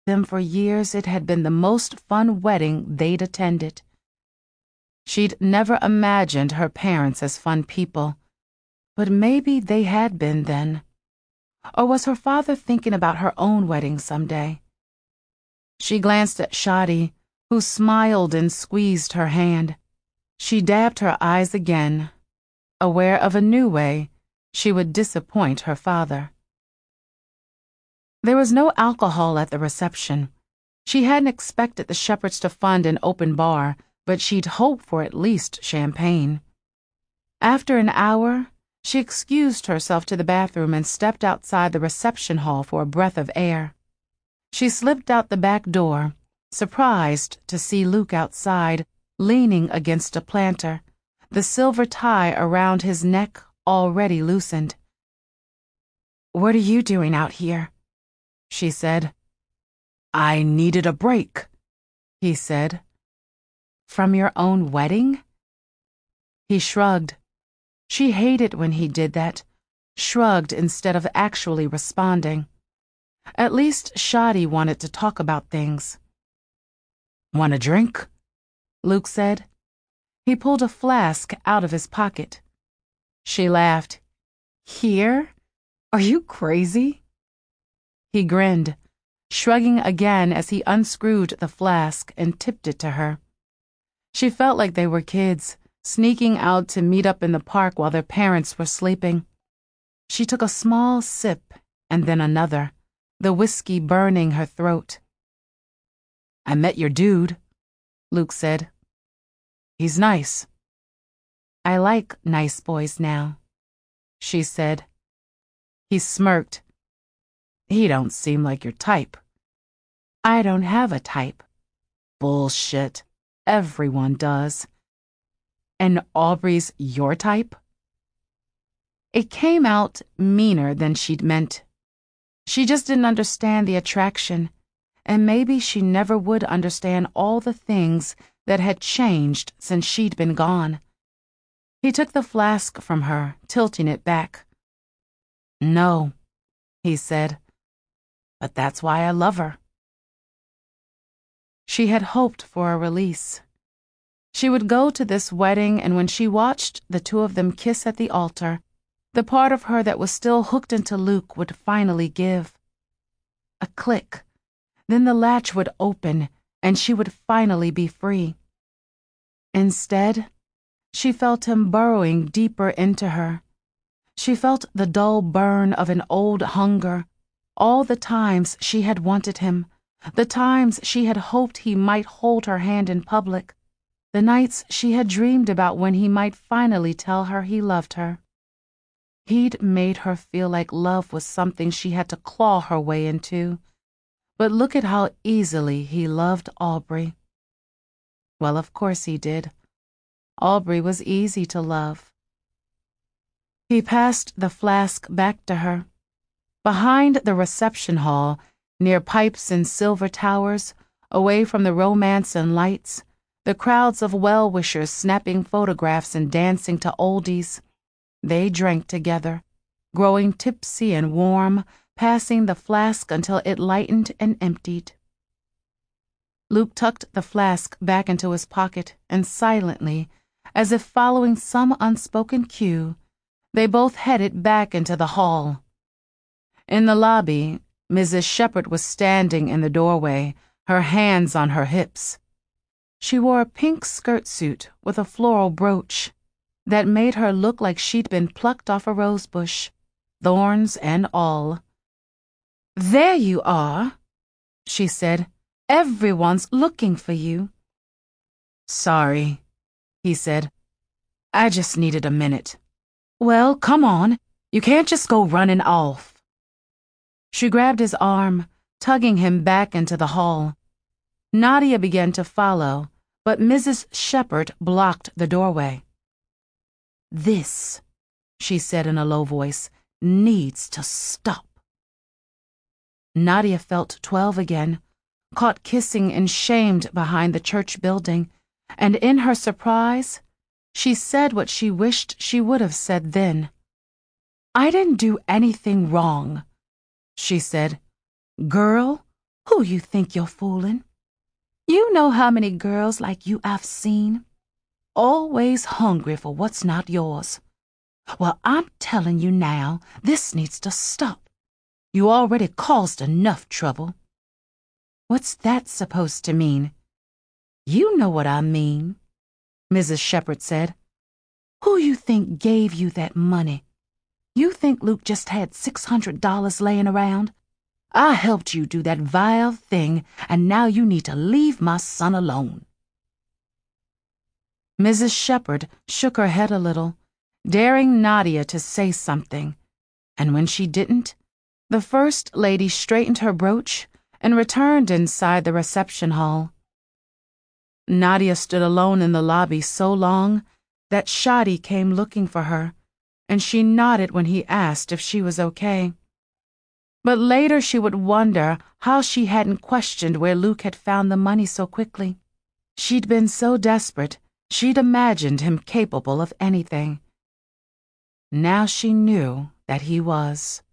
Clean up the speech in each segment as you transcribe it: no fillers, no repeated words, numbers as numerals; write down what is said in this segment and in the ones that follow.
them for years it had been the most fun wedding they'd attended. She'd never imagined her parents as fun people, but maybe they had been then. Or was her father thinking about her own wedding someday? She glanced at Shadi, who smiled and squeezed her hand. She dabbed her eyes again, aware of a new way she would disappoint her father. There was no alcohol at the reception. She hadn't expected the Shepherds to fund an open bar, but she'd hoped for at least champagne. After an hour, she excused herself to the bathroom and stepped outside the reception hall for a breath of air. She slipped out the back door, surprised to see Luke outside, leaning against a planter, the silver tie around his neck already loosened. "What are you doing out here?" she said. "I needed a break," he said. "From your own wedding?" He shrugged. She hated when he did that, shrugged instead of actually responding. At least Shadi wanted to talk about things. "Want a drink?" Luke said. He pulled a flask out of his pocket. She laughed. "Here? Are you crazy?" He grinned, shrugging again as he unscrewed the flask and tipped it to her. She felt like they were kids, sneaking out to meet up in the park while their parents were sleeping. She took a small sip and then another, the whiskey burning her throat. "I met your dude," Luke said. "He's nice." "I like nice boys now," she said. He smirked. "He don't seem like your type." "I don't have a type." "Bullshit. Everyone does." "And Aubrey's your type?" It came out meaner than she'd meant. She just didn't understand the attraction, and maybe she never would understand all the things that had changed since she'd been gone. He took the flask from her, tilting it back. "No," he said, "but that's why I love her." She had hoped for a release. She would go to this wedding, and when she watched the two of them kiss at the altar, the part of her that was still hooked into Luke would finally give. A click. Then the latch would open, and she would finally be free. Instead, she felt him burrowing deeper into her. She felt the dull burn of an old hunger, all the times she had wanted him, the times she had hoped he might hold her hand in public, the nights she had dreamed about when he might finally tell her he loved her. He'd made her feel like love was something she had to claw her way into. But look at how easily he loved Aubrey. Well, of course he did. Aubrey was easy to love. He passed the flask back to her. Behind the reception hall, near pipes and silver towers, away from the romance and lights, the crowds of well-wishers snapping photographs and dancing to oldies. They drank together, growing tipsy and warm, passing the flask until it lightened and emptied. Luke tucked the flask back into his pocket, and silently, as if following some unspoken cue, they both headed back into the hall. In the lobby, Mrs. Shepherd was standing in the doorway, her hands on her hips. She wore a pink skirt suit with a floral brooch that made her look like she'd been plucked off a rosebush, thorns and all. "There you are," she said. "Everyone's looking for you." "Sorry," he said. "I just needed a minute." "Well, come on. You can't just go running off." She grabbed his arm, tugging him back into the hall. Nadia began to follow, but Mrs. Shepherd blocked the doorway. "This," she said in a low voice, "needs to stop." Nadia felt 12 again, caught kissing and shamed behind the church building, and in her surprise, she said what she wished she would have said then. "I didn't do anything wrong," she said. "Girl, Who you think you're fooling? You know how many girls like you I've seen? Always hungry for what's not yours. Well, I'm telling you now, this needs to stop. You already caused enough trouble. What's that supposed to mean? You know what I mean, Mrs. Shepherd said. Who you think gave you that money? You think Luke just had $600 laying around? I helped you do that vile thing, and now you need to leave my son alone. Mrs. Shepherd shook her head a little, daring Nadia to say something, and when she didn't, the First Lady straightened her brooch and returned inside the reception hall. Nadia stood alone in the lobby so long that Shadi came looking for her, and she nodded when he asked if she was okay. But later she would wonder how she hadn't questioned where Luke had found the money so quickly. She'd been so desperate, she'd imagined him capable of anything. Now she knew that he was.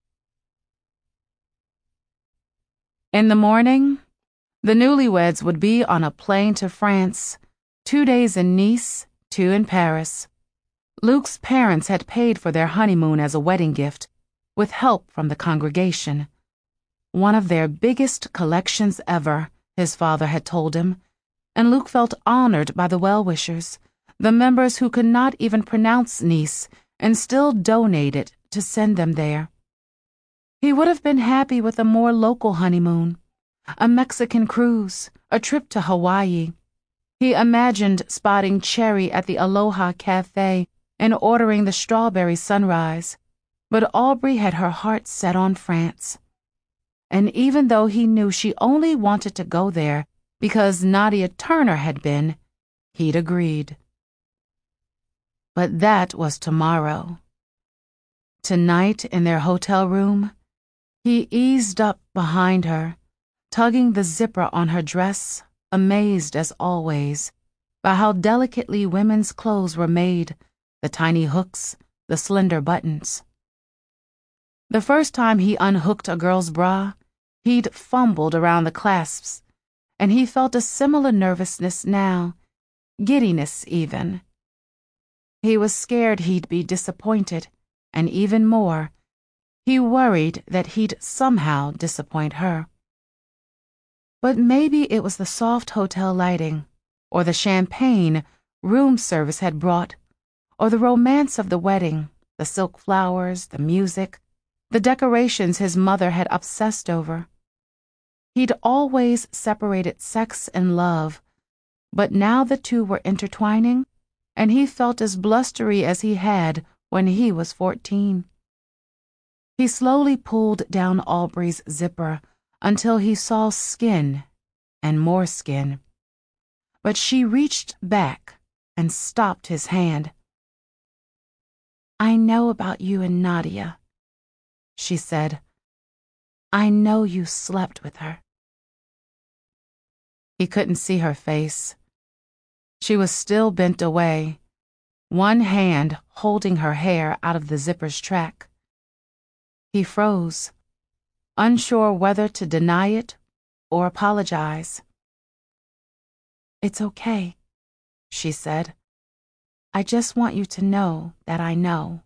In the morning, the newlyweds would be on a plane to France, 2 days in Nice, 2 in Paris. Luke's parents had paid for their honeymoon as a wedding gift, with help from the congregation. One of their biggest collections ever, his father had told him, and Luke felt honored by the well-wishers, the members who could not even pronounce Nice and still donated to send them there. He would have been happy with a more local honeymoon, a Mexican cruise, a trip to Hawaii. He imagined spotting Cherry at the Aloha Cafe and ordering the strawberry sunrise, but Aubrey had her heart set on France. And even though he knew she only wanted to go there because Nadia Turner had been, he'd agreed. But that was tomorrow. Tonight, in their hotel room, he eased up behind her, tugging the zipper on her dress, amazed as always by how delicately women's clothes were made, the tiny hooks, the slender buttons. The first time he unhooked a girl's bra, he'd fumbled around the clasps, and he felt a similar nervousness now, giddiness even. He was scared he'd be disappointed, and even more, he worried that he'd somehow disappoint her. But maybe it was the soft hotel lighting, or the champagne room service had brought, or the romance of the wedding, the silk flowers, the music, the decorations his mother had obsessed over. He'd always separated sex and love, but now the two were intertwining, and he felt as blustery as he had when he was 14. He slowly pulled down Aubrey's zipper until he saw skin and more skin. But she reached back and stopped his hand. I know about you and Nadia, she said. I know you slept with her. He couldn't see her face. She was still bent away, one hand holding her hair out of the zipper's track. He froze, unsure whether to deny it or apologize. It's okay, she said. I just want you to know that I know.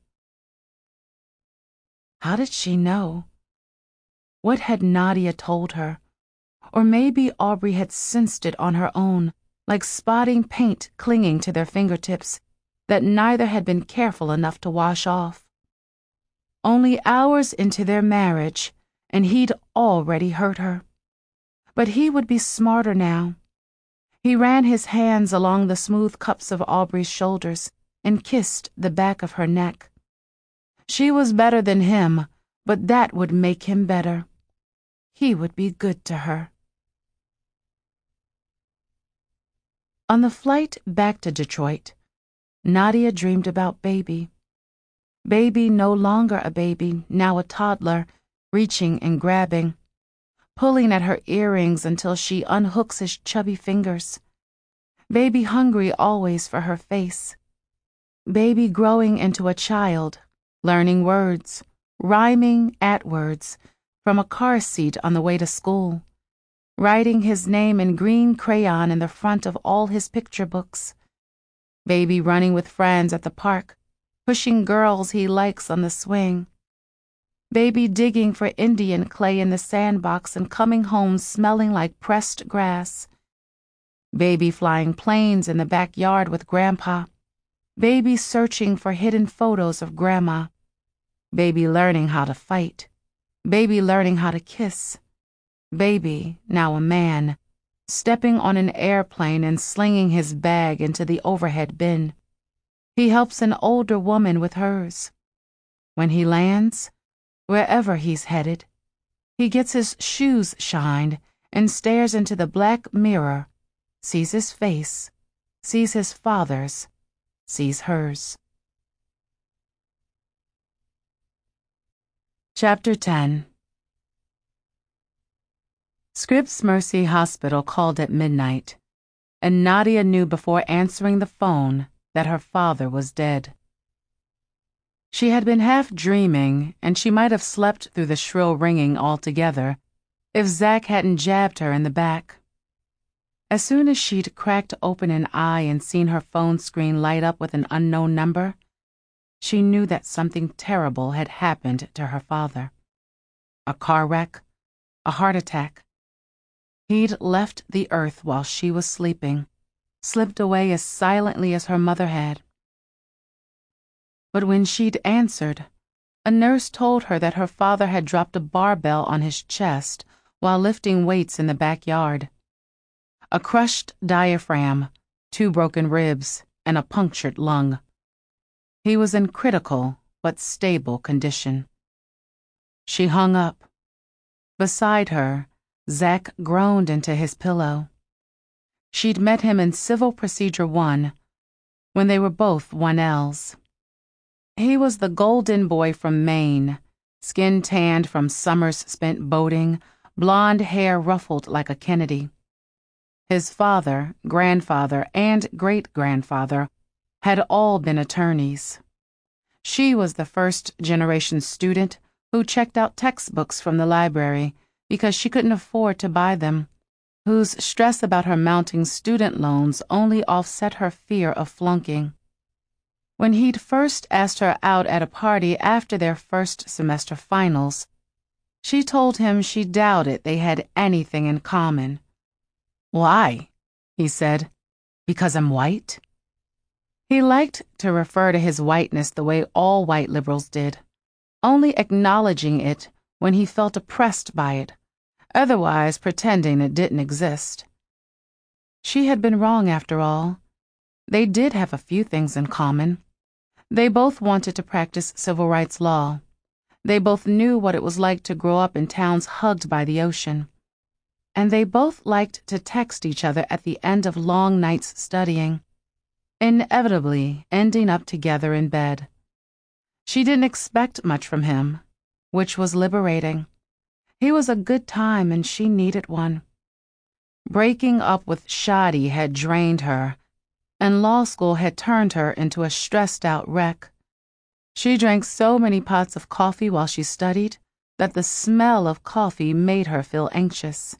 How did she know? What had Nadia told her? Or maybe Aubrey had sensed it on her own, like spotting paint clinging to their fingertips that neither had been careful enough to wash off. Only hours into their marriage, and he'd already hurt her. But he would be smarter now. He ran his hands along the smooth cups of Aubrey's shoulders and kissed the back of her neck. She was better than him, but that would make him better. He would be good to her. On the flight back to Detroit, Nadia dreamed about Baby. Baby no longer a baby, now a toddler, reaching and grabbing, pulling at her earrings until she unhooks his chubby fingers. Baby hungry always for her face. Baby growing into a child, learning words, rhyming at words, from a car seat on the way to school, writing his name in green crayon in the front of all his picture books. Baby running with friends at the park, pushing girls he likes on the swing. Baby digging for Indian clay in the sandbox and coming home smelling like pressed grass. Baby flying planes in the backyard with Grandpa. Baby searching for hidden photos of Grandma. Baby learning how to fight. Baby learning how to kiss. Baby, now a man, stepping on an airplane and slinging his bag into the overhead bin. He helps an older woman with hers. When he lands, wherever he's headed, he gets his shoes shined and stares into the black mirror, sees his face, sees his father's, sees hers. Chapter 10. Scripps Mercy Hospital called at midnight, and Nadia knew before answering the phone that her father was dead. She had been half dreaming, and she might have slept through the shrill ringing altogether if Zach hadn't jabbed her in the back. As soon as she'd cracked open an eye and seen her phone screen light up with an unknown number, she knew that something terrible had happened to her father. A car wreck, a heart attack. He'd left the earth while she was sleeping, slipped away as silently as her mother had. But when she'd answered, a nurse told her that her father had dropped a barbell on his chest while lifting weights in the backyard. A crushed diaphragm, 2 broken ribs, and a punctured lung. He was in critical but stable condition. She hung up. Beside her, Zach groaned into his pillow. She'd met him in Civil Procedure 1, when they were both 1Ls. He was the golden boy from Maine, skin tanned from summers spent boating, blonde hair ruffled like a Kennedy. His father, grandfather, and great-grandfather had all been attorneys. She was the first-generation student who checked out textbooks from the library because she couldn't afford to buy them, whose stress about her mounting student loans only offset her fear of flunking. When he'd first asked her out at a party after their first semester finals, she told him she doubted they had anything in common. "Why?" he said. "Because I'm white?" He liked to refer to his whiteness the way all white liberals did, only acknowledging it when he felt oppressed by it, otherwise pretending it didn't exist. She had been wrong after all. They did have a few things in common. They both wanted to practice civil rights law. They both knew what it was like to grow up in towns hugged by the ocean. And they both liked to text each other at the end of long nights studying, inevitably ending up together in bed. She didn't expect much from him, which was liberating. He was a good time and she needed one. Breaking up with Shadi had drained her, and law school had turned her into a stressed-out wreck. She drank so many pots of coffee while she studied that the smell of coffee made her feel anxious.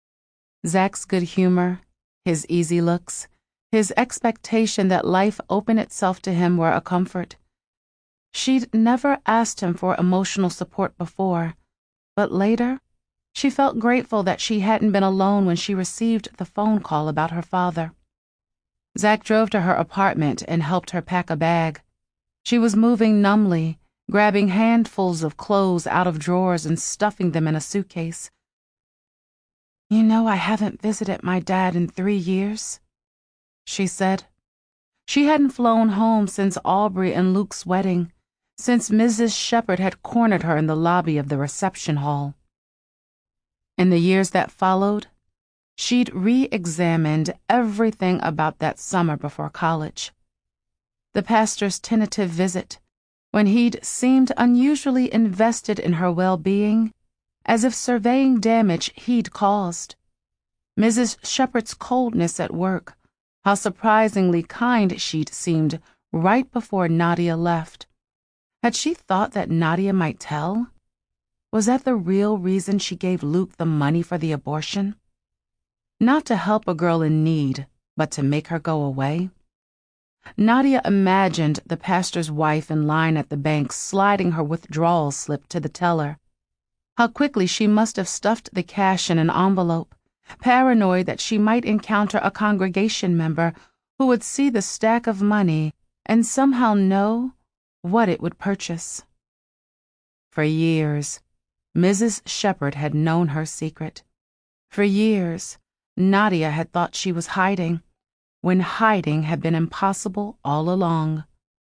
Zach's good humor, his easy looks, his expectation that life open itself to him were a comfort. She'd never asked him for emotional support before, but later, she felt grateful that she hadn't been alone when she received the phone call about her father. Zach drove to her apartment and helped her pack a bag. She was moving numbly, grabbing handfuls of clothes out of drawers and stuffing them in a suitcase. "You know I haven't visited my dad in 3 years," she said. She hadn't flown home since Aubrey and Luke's wedding, since Mrs. Shepherd had cornered her in the lobby of the reception hall. In the years that followed, she'd re-examined everything about that summer before college. The pastor's tentative visit, when he'd seemed unusually invested in her well-being, as if surveying damage he'd caused. Mrs. Shepherd's coldness at work, how surprisingly kind she'd seemed right before Nadia left. Had she thought that Nadia might tell? Was that the real reason she gave Luke the money for the abortion? Not to help a girl in need, but to make her go away. Nadia imagined the pastor's wife in line at the bank sliding her withdrawal slip to the teller. How quickly she must have stuffed the cash in an envelope, paranoid that she might encounter a congregation member who would see the stack of money and somehow know what it would purchase. For years, Mrs. Shepherd had known her secret. For years, Nadia had thought she was hiding, when hiding had been impossible all along.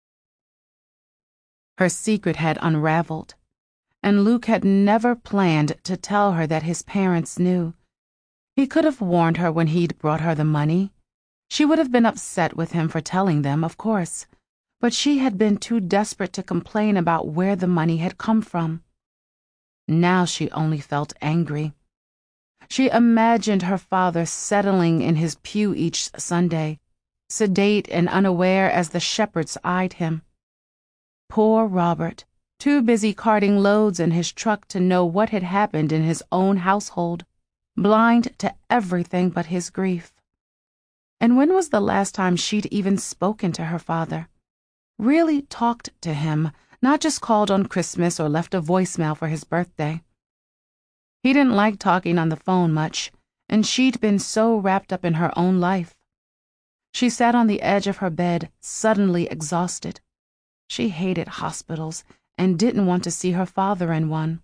Her secret had unraveled, and Luke had never planned to tell her that his parents knew. He could have warned her when he'd brought her the money. She would have been upset with him for telling them, of course, but she had been too desperate to complain about where the money had come from. Now she only felt angry. She imagined her father settling in his pew each Sunday, sedate and unaware as the Shepherds eyed him. Poor Robert, too busy carting loads in his truck to know what had happened in his own household, blind to everything but his grief. And when was the last time she'd even spoken to her father? Really talked to him, not just called on Christmas or left a voicemail for his birthday. He didn't like talking on the phone much, and she'd been so wrapped up in her own life. She sat on the edge of her bed, suddenly exhausted. She hated hospitals and didn't want to see her father in one.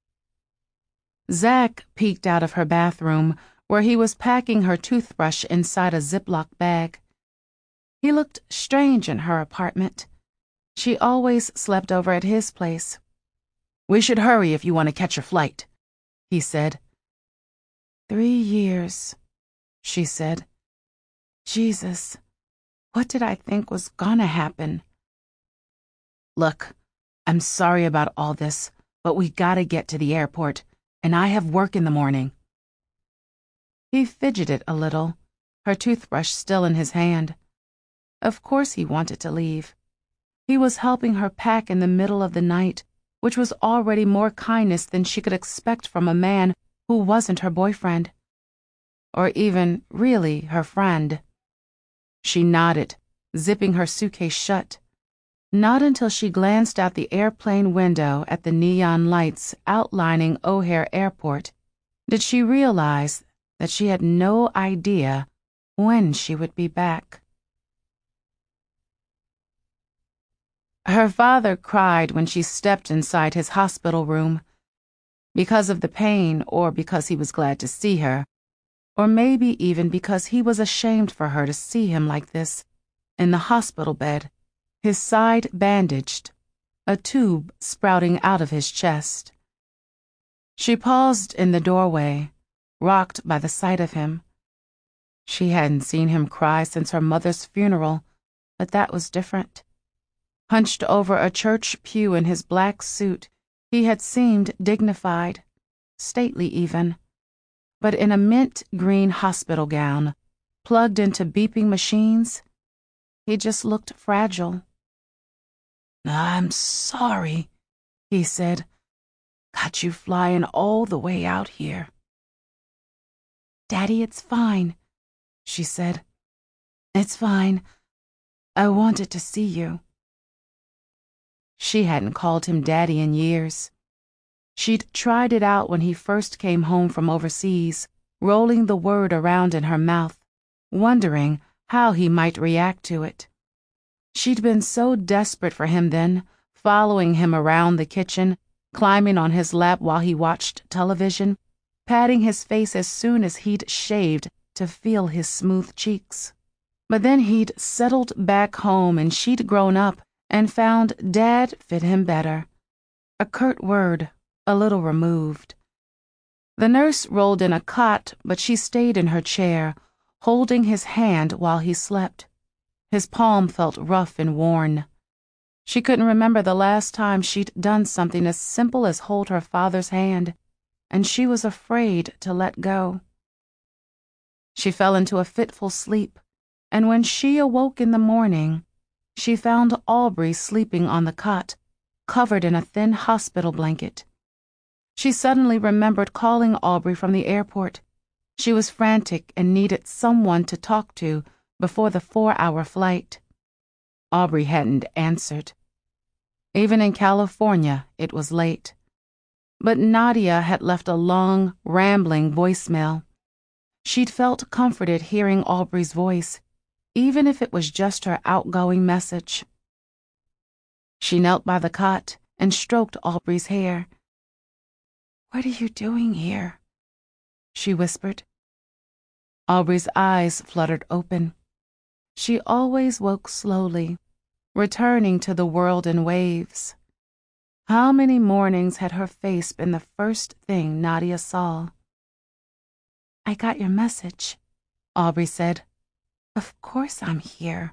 Zach peeked out of her bathroom, where he was packing her toothbrush inside a Ziploc bag. He looked strange in her apartment. She always slept over at his place. "We should hurry if you want to catch your flight," he said. 3 years, she said. Jesus, what did I think was gonna happen? "Look, I'm sorry about all this, but we gotta get to the airport, and I have work in the morning." He fidgeted a little, her toothbrush still in his hand. Of course he wanted to leave. He was helping her pack in the middle of the night, which was already more kindness than she could expect from a man who wasn't her boyfriend. Or even, really, her friend. She nodded, zipping her suitcase shut. Not until she glanced out the airplane window at the neon lights outlining O'Hare Airport did she realize that she had no idea when she would be back. Her father cried when she stepped inside his hospital room, because of the pain or because he was glad to see her, or maybe even because he was ashamed for her to see him like this, in the hospital bed, his side bandaged, a tube sprouting out of his chest. She paused in the doorway, rocked by the sight of him. She hadn't seen him cry since her mother's funeral, but that was different. Hunched over a church pew in his black suit, he had seemed dignified, stately even. But in a mint green hospital gown, plugged into beeping machines, he just looked fragile. "I'm sorry," he said. "Got you flying all the way out here." "Daddy, it's fine," she said. "It's fine. I wanted to see you." She hadn't called him Daddy in years. She'd tried it out when he first came home from overseas, rolling the word around in her mouth, wondering how he might react to it. She'd been so desperate for him then, following him around the kitchen, climbing on his lap while he watched television, patting his face as soon as he'd shaved to feel his smooth cheeks. But then he'd settled back home and she'd grown up and found Dad fit him better. A curt word, a little removed. The nurse rolled in a cot, but she stayed in her chair, holding his hand while he slept. His palm felt rough and worn. She couldn't remember the last time she'd done something as simple as hold her father's hand, and she was afraid to let go. She fell into a fitful sleep, and when she awoke in the morning, she found Aubrey sleeping on the cot, covered in a thin hospital blanket. She suddenly remembered calling Aubrey from the airport. She was frantic and needed someone to talk to before the 4-hour flight. Aubrey hadn't answered. Even in California, it was late. But Nadia had left a long, rambling voicemail. She'd felt comforted hearing Aubrey's voice, even if it was just her outgoing message. She knelt by the cot and stroked Aubrey's hair. "What are you doing here?" she whispered. Aubrey's eyes fluttered open. She always woke slowly, returning to the world in waves. How many mornings had her face been the first thing Nadia saw? "I got your message," Aubrey said. "Of course I'm here."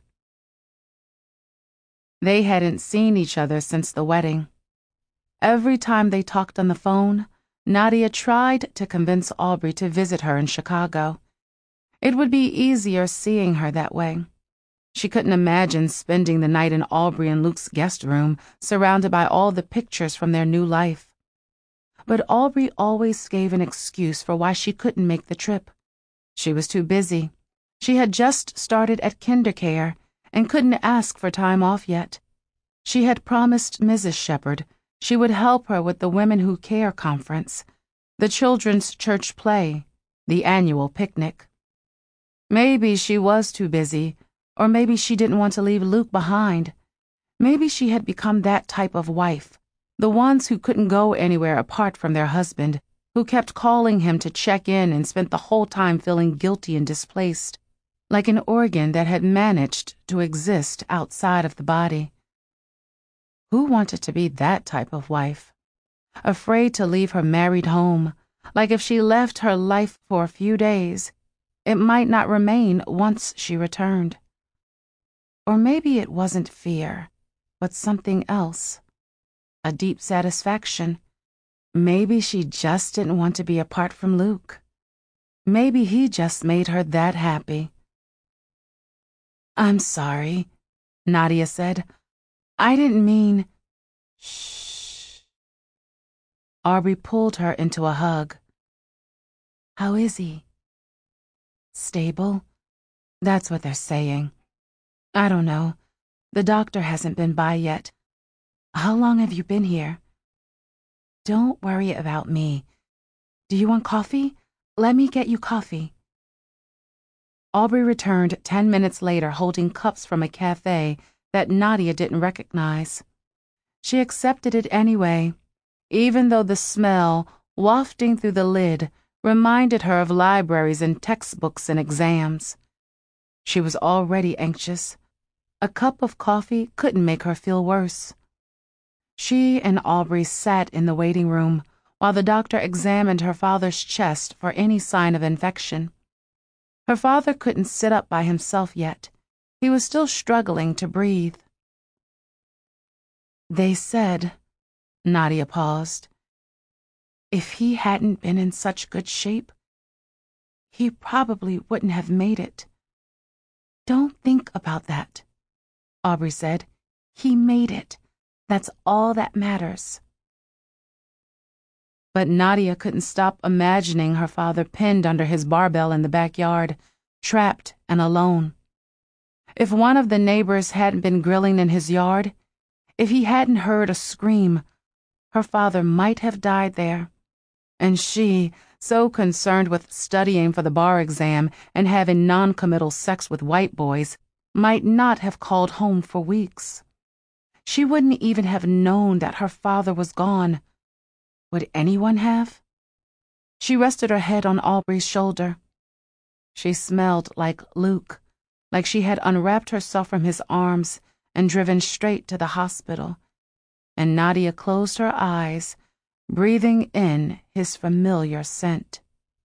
They hadn't seen each other since the wedding. Every time they talked on the phone, Nadia tried to convince Aubrey to visit her in Chicago. It would be easier seeing her that way. She couldn't imagine spending the night in Aubrey and Luke's guest room, surrounded by all the pictures from their new life. But Aubrey always gave an excuse for why she couldn't make the trip. She was too busy. She had just started at kindercare and couldn't ask for time off yet. She had promised Mrs. Shepherd she would help her with the Women Who Care conference, the children's church play, the annual picnic. Maybe she was too busy, or maybe she didn't want to leave Luke behind. Maybe she had become that type of wife, the ones who couldn't go anywhere apart from their husband, who kept calling him to check in and spent the whole time feeling guilty and displaced, like an organ that had managed to exist outside of the body. Who wanted to be that type of wife? Afraid to leave her married home, like if she left her life for a few days, it might not remain once she returned. Or maybe it wasn't fear, but something else. A deep satisfaction. Maybe she just didn't want to be apart from Luke. Maybe he just made her that happy. "I'm sorry," Nadia said. "I didn't mean—" "Shh." Aubrey pulled her into a hug. "How is he?" "Stable. That's what they're saying. I don't know. The doctor hasn't been by yet. How long have you been here?" "Don't worry about me. Do you want coffee? Let me get you coffee." Aubrey returned 10 minutes later holding cups from a cafe that Nadia didn't recognize. She accepted it anyway, even though the smell, wafting through the lid, reminded her of libraries and textbooks and exams. She was already anxious. A cup of coffee couldn't make her feel worse. She and Aubrey sat in the waiting room while the doctor examined her father's chest for any sign of infection. Her father couldn't sit up by himself yet. He was still struggling to breathe. "They said," Nadia paused, "if he hadn't been in such good shape, he probably wouldn't have made it." "Don't think about that," Aubrey said. "He made it. That's all that matters." But Nadia couldn't stop imagining her father pinned under his barbell in the backyard, trapped and alone. If one of the neighbors hadn't been grilling in his yard, if he hadn't heard a scream, her father might have died there. And she, so concerned with studying for the bar exam and having non-committal sex with white boys, might not have called home for weeks. She wouldn't even have known that her father was gone. Would anyone have? She rested her head on Aubrey's shoulder. She smelled like Luke, like she had unwrapped herself from his arms and driven straight to the hospital, and Nadia closed her eyes, breathing in his familiar scent.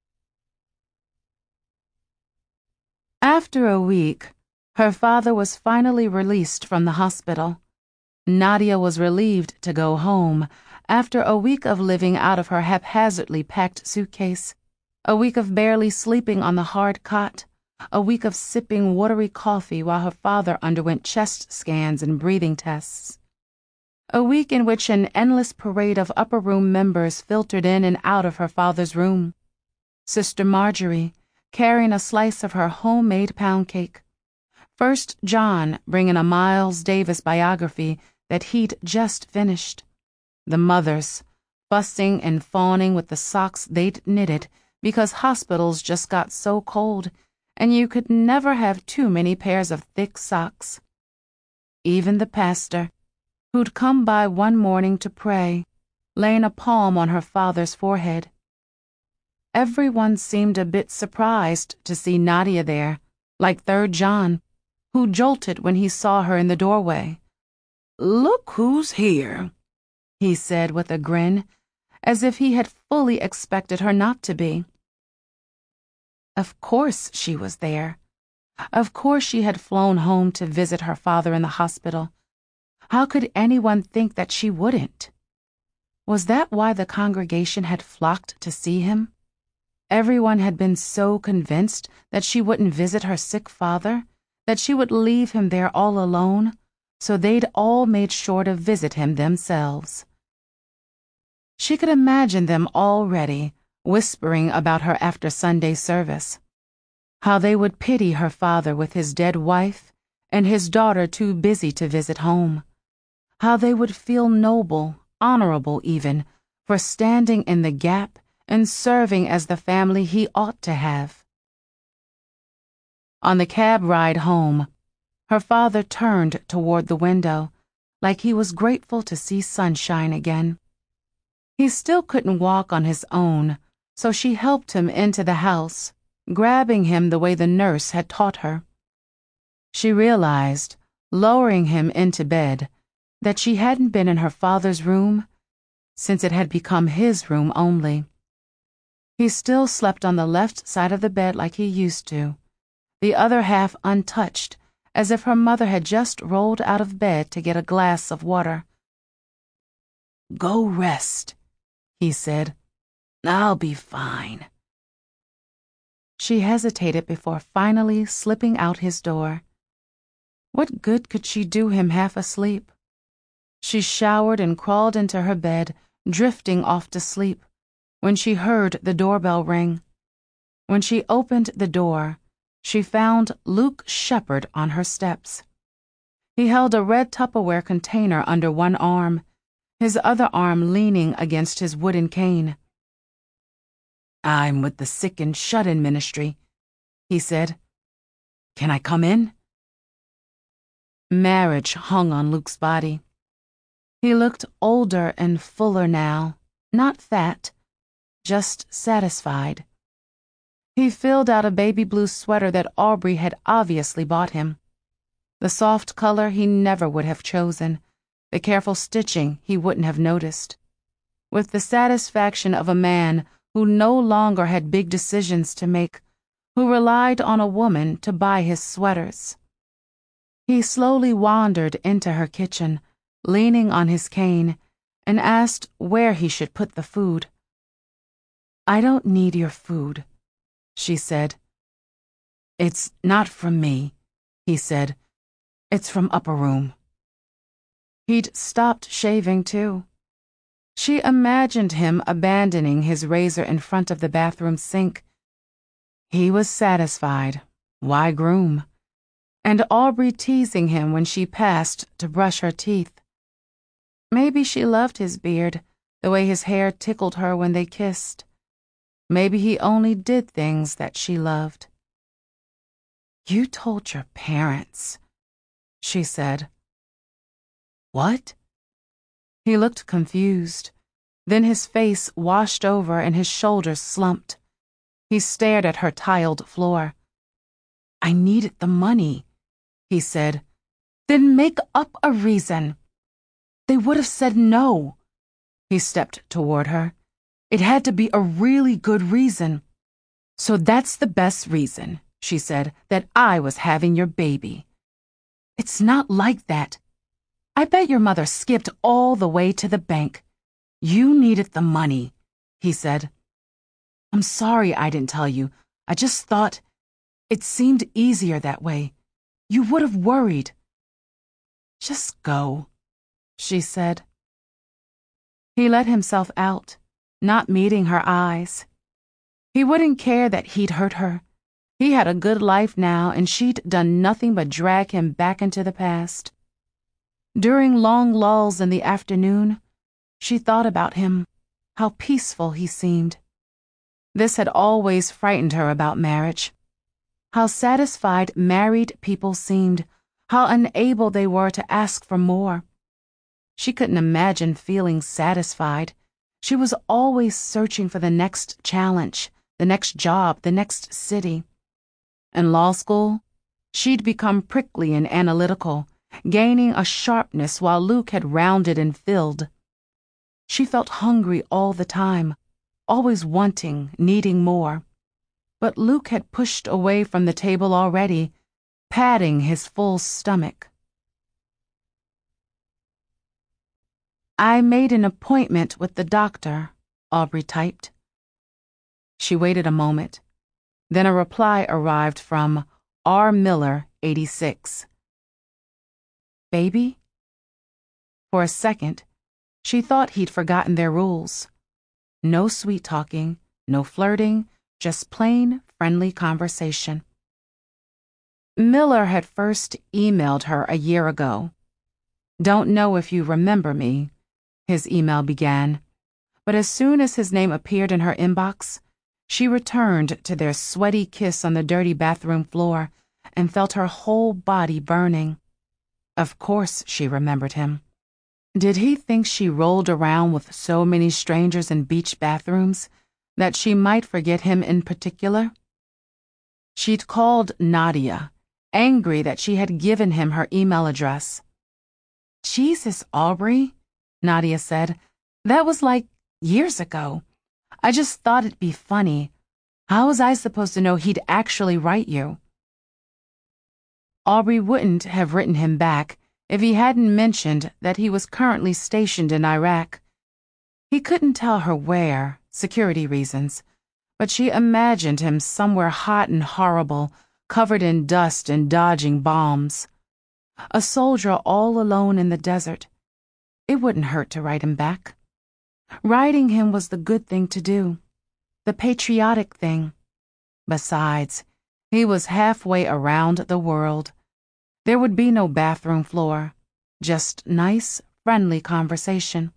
After a week, her father was finally released from the hospital. Nadia was relieved to go home after a week of living out of her haphazardly packed suitcase, a week of barely sleeping on the hard cot, a week of sipping watery coffee while her father underwent chest scans and breathing tests, a week in which an endless parade of upper room members filtered in and out of her father's room. Sister Marjorie, carrying a slice of her homemade pound cake. First John, bringing a Miles Davis biography that he'd just finished. The mothers, fussing and fawning with the socks they'd knitted because hospitals just got so cold and you could never have too many pairs of thick socks. Even the pastor, who'd come by one morning to pray, laying a palm on her father's forehead. Everyone seemed a bit surprised to see Nadia there, like 3rd John, who jolted when he saw her in the doorway. "Look who's here," he said with a grin, as if he had fully expected her not to be. Of course she was there. Of course she had flown home to visit her father in the hospital. How could anyone think that she wouldn't? Was that why the congregation had flocked to see him? Everyone had been so convinced that she wouldn't visit her sick father, that she would leave him there all alone, so they'd all made sure to visit him themselves. She could imagine them already, whispering about her after Sunday service. How they would pity her father with his dead wife and his daughter too busy to visit home. How they would feel noble, honorable even, for standing in the gap and serving as the family he ought to have. On the cab ride home, her father turned toward the window, like he was grateful to see sunshine again. He still couldn't walk on his own, so she helped him into the house, grabbing him the way the nurse had taught her. She realized, lowering him into bed, that she hadn't been in her father's room since it had become his room only. He still slept on the left side of the bed like he used to, the other half untouched, as if her mother had just rolled out of bed to get a glass of water. "Go rest," he said. "I'll be fine." She hesitated before finally slipping out his door. What good could she do him half asleep? She showered and crawled into her bed, drifting off to sleep, when she heard the doorbell ring. When she opened the door, she found Luke Shepard on her steps. He held a red Tupperware container under one arm, his other arm leaning against his wooden cane. "I'm with the sick and shut-in ministry," he said. "Can I come in?" Marriage hung on Luke's body. He looked older and fuller now, not fat, just satisfied. He filled out a baby blue sweater that Aubrey had obviously bought him. The soft color he never would have chosen, the careful stitching he wouldn't have noticed. With the satisfaction of a man who no longer had big decisions to make, who relied on a woman to buy his sweaters. He slowly wandered into her kitchen, leaning on his cane, and asked where he should put the food. "I don't need your food," she said. "It's not from me," he said. "It's from upper room." He'd stopped shaving, too. She imagined him abandoning his razor in front of the bathroom sink. He was satisfied. Why groom? And Aubrey teasing him when she passed to brush her teeth. Maybe she loved his beard, the way his hair tickled her when they kissed. Maybe he only did things that she loved. "You told your parents," she said. "What?" He looked confused. Then his face washed over and his shoulders slumped. He stared at her tiled floor. "I needed the money," he said. "Then make up a reason." "They would have said no." He stepped toward her. "It had to be a really good reason." "So that's the best reason," she said, "that I was having your baby." "It's not like that. I bet your mother skipped all the way to the bank. You needed the money," he said. "I'm sorry I didn't tell you. I just thought it seemed easier that way. You would have worried." "Just go," she said. He let himself out, not meeting her eyes. He wouldn't care that he'd hurt her. He had a good life now, and she'd done nothing but drag him back into the past. During long lulls in the afternoon, she thought about him, how peaceful he seemed. This had always frightened her about marriage. How satisfied married people seemed, how unable they were to ask for more. She couldn't imagine feeling satisfied. She was always searching for the next challenge, the next job, the next city. In law school, she'd become prickly and analytical, gaining a sharpness while Luke had rounded and filled. She felt hungry all the time, always wanting, needing more. But Luke had pushed away from the table already, patting his full stomach. "I made an appointment with the doctor," Aubrey typed. She waited a moment. Then a reply arrived from R. Miller, 86. "Baby?" For a second, she thought he'd forgotten their rules. No sweet talking, no flirting, just plain, friendly conversation. Miller had first emailed her a year ago. "Don't know if you remember me," his email began, but as soon as his name appeared in her inbox, she returned to their sweaty kiss on the dirty bathroom floor and felt her whole body burning. Of course she remembered him. Did he think she rolled around with so many strangers in beach bathrooms that she might forget him in particular? She'd called Nadia, angry that she had given him her email address. "Jesus, Aubrey," Nadia said, "that was like years ago. I just thought it'd be funny. How was I supposed to know he'd actually write you?" Aubrey wouldn't have written him back if he hadn't mentioned that he was currently stationed in Iraq. He couldn't tell her where, security reasons, but she imagined him somewhere hot and horrible, covered in dust and dodging bombs. A soldier all alone in the desert. It wouldn't hurt to write him back. Writing him was the good thing to do, the patriotic thing. Besides, he was halfway around the world. There would be no bathroom floor, just nice, friendly conversation.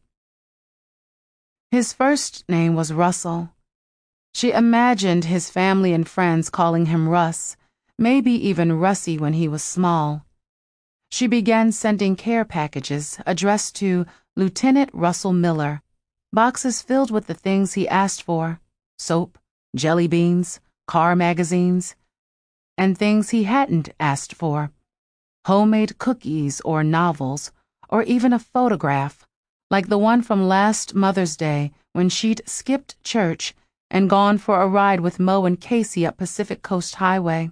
His first name was Russell. She imagined his family and friends calling him Russ, maybe even Russie when he was small. She began sending care packages addressed to Lieutenant Russell Miller, boxes filled with the things he asked for: soap, jelly beans, car magazines, and things he hadn't asked for: homemade cookies or novels, or even a photograph, like the one from last Mother's Day when she'd skipped church and gone for a ride with Mo and Casey up Pacific Coast Highway.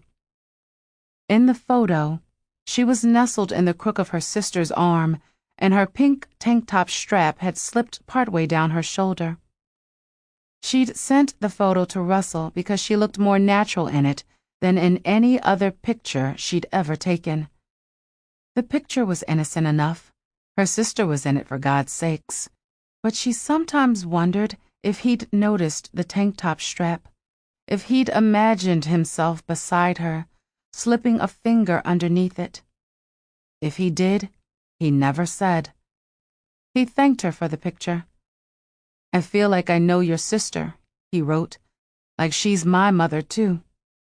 In the photo, she was nestled in the crook of her sister's arm, and her pink tank top strap had slipped partway down her shoulder. She'd sent the photo to Russell because she looked more natural in it than in any other picture she'd ever taken. The picture was innocent enough. Her sister was in it, for God's sakes. But she sometimes wondered if he'd noticed the tank top strap, if he'd imagined himself beside her, slipping a finger underneath it. If he did, he never said. He thanked her for the picture. "I feel like I know your sister," he wrote, "like she's my mother, too."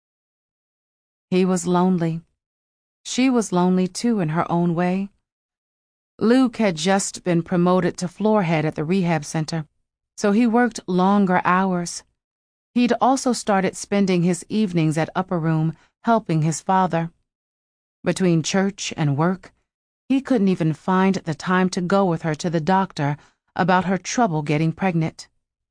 He was lonely. She was lonely, too, in her own way. Luke had just been promoted to floor head at the rehab center, so he worked longer hours. He'd also started spending his evenings at Upper Room helping his father. Between church and work, he couldn't even find the time to go with her to the doctor about her trouble getting pregnant.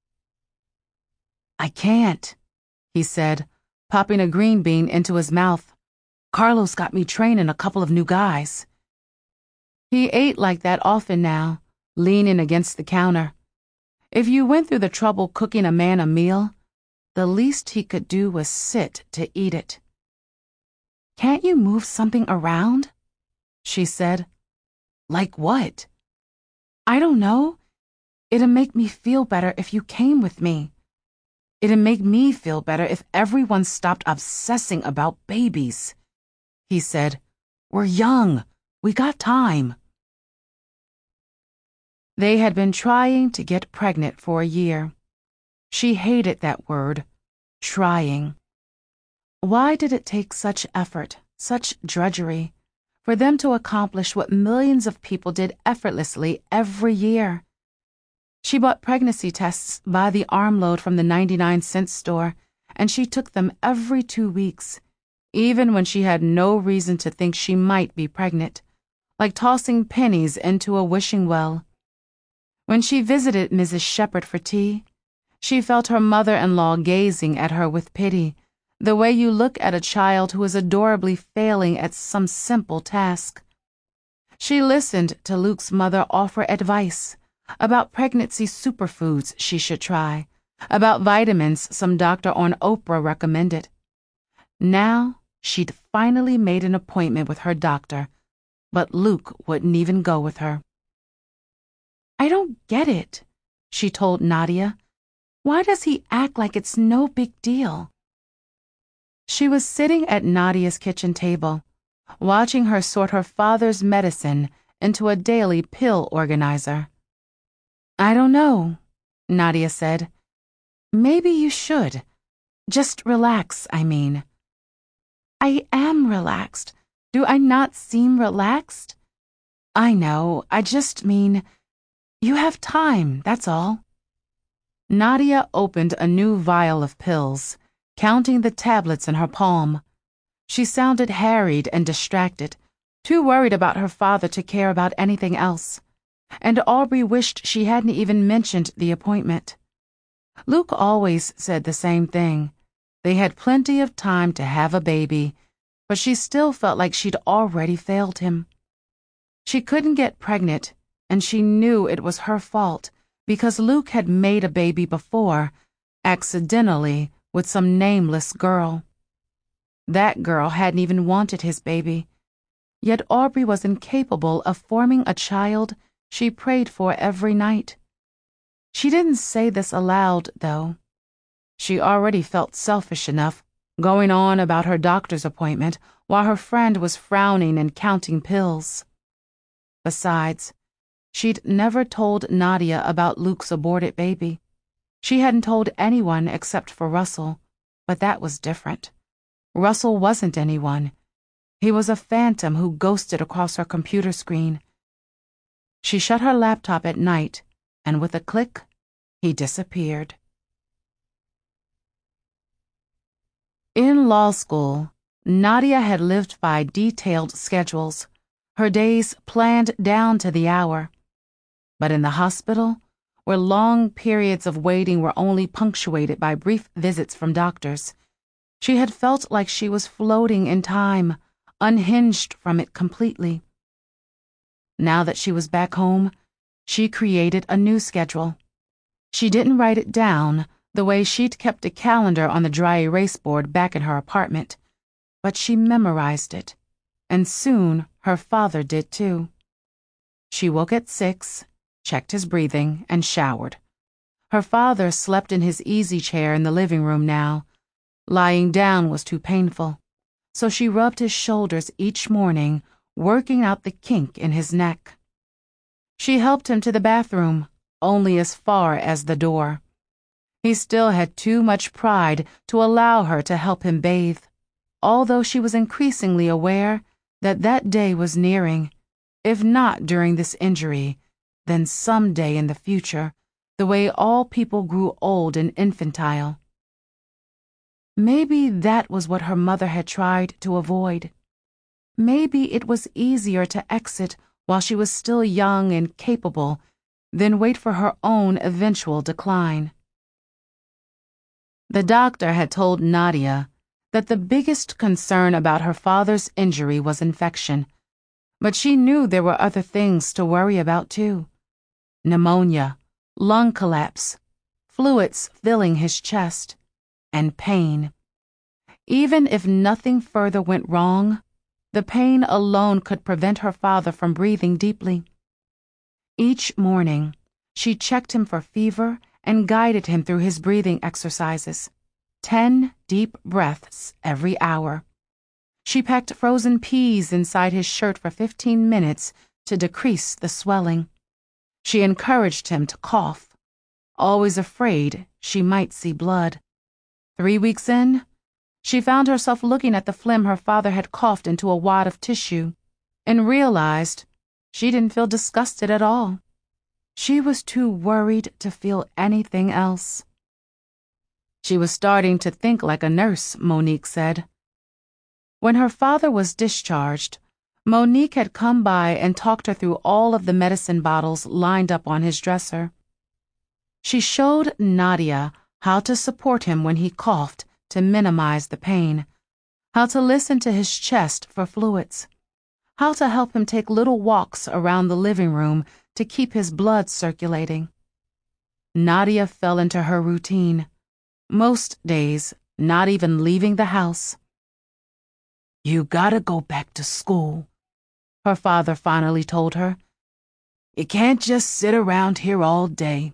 "I can't," he said, popping a green bean into his mouth. "Carlos got me training a couple of new guys." He ate like that often now, leaning against the counter. If you went through the trouble cooking a man a meal, the least he could do was sit to eat it. "Can't you move something around?" she said. "Like what?" "I don't know. It'd make me feel better if you came with me." It'd make me feel better if everyone stopped obsessing about babies. He said, "We're young. We got time." They had been trying to get pregnant for a year. She hated that word, trying. Why did it take such effort, such drudgery, for them to accomplish what millions of people did effortlessly every year? She bought pregnancy tests by the armload from the 99-cent store, and she took them every 2 weeks, even when she had no reason to think she might be pregnant, like tossing pennies into a wishing well. When she visited Mrs. Shepherd for tea, she felt her mother-in-law gazing at her with pity, the way you look at a child who is adorably failing at some simple task. She listened to Luke's mother offer advice about pregnancy superfoods she should try, about vitamins some doctor on Oprah recommended. Now she'd finally made an appointment with her doctor, but Luke wouldn't even go with her. "I don't get it," she told Nadia. "Why does he act like it's no big deal?" She was sitting at Nadia's kitchen table, watching her sort her father's medicine into a daily pill organizer. "I don't know," Nadia said. "Maybe you should. Just relax, I mean." "I am relaxed. Do I not seem relaxed?" "I know. I just mean, you have time, that's all." Nadia opened a new vial of pills, counting the tablets in her palm. She sounded harried and distracted, too worried about her father to care about anything else. And Aubrey wished she hadn't even mentioned the appointment. Luke always said the same thing. They had plenty of time to have a baby, but she still felt like she'd already failed him. She couldn't get pregnant, and she knew it was her fault because Luke had made a baby before, accidentally, with some nameless girl. That girl hadn't even wanted his baby, yet Aubrey was incapable of forming a child she prayed for every night. She didn't say this aloud, though. She already felt selfish enough, going on about her doctor's appointment while her friend was frowning and counting pills. Besides, she'd never told Nadia about Luke's aborted baby. She hadn't told anyone except for Russell, but that was different. Russell wasn't anyone. He was a phantom who ghosted across her computer screen. She shut her laptop at night, and with a click, he disappeared. In law school, Nadia had lived by detailed schedules, her days planned down to the hour. But in the hospital, where long periods of waiting were only punctuated by brief visits from doctors, she had felt like she was floating in time, unhinged from it completely. Now that she was back home, she created a new schedule. She didn't write it down the way she'd kept a calendar on the dry erase board back in her apartment, but she memorized it, and soon her father did too. She woke at 6, checked his breathing, and showered. Her father slept in his easy chair in the living room now. Lying down was too painful, so she rubbed his shoulders each morning, working out the kink in his neck. She helped him to the bathroom, only as far as the door. He still had too much pride to allow her to help him bathe, although she was increasingly aware that that day was nearing, if not during this injury, then someday in the future, the way all people grew old and infantile. Maybe that was what her mother had tried to avoid. Maybe it was easier to exit while she was still young and capable than wait for her own eventual decline. The doctor had told Nadia that the biggest concern about her father's injury was infection, but she knew there were other things to worry about too. Pneumonia, lung collapse, fluids filling his chest, and pain. Even if nothing further went wrong, the pain alone could prevent her father from breathing deeply. Each morning, she checked him for fever and guided him through his breathing exercises, 10 deep breaths every hour. She packed frozen peas inside his shirt for 15 minutes to decrease the swelling. She encouraged him to cough, always afraid she might see blood. 3 weeks in, she found herself looking at the phlegm her father had coughed into a wad of tissue and realized she didn't feel disgusted at all. She was too worried to feel anything else. She was starting to think like a nurse, Monique said. When her father was discharged, Monique had come by and talked her through all of the medicine bottles lined up on his dresser. She showed Nadia how to support him when he coughed to minimize the pain, how to listen to his chest for fluids, how to help him take little walks around the living room to keep his blood circulating. Nadia fell into her routine, most days not even leaving the house. "You gotta go back to school," her father finally told her. "You can't just sit around here all day."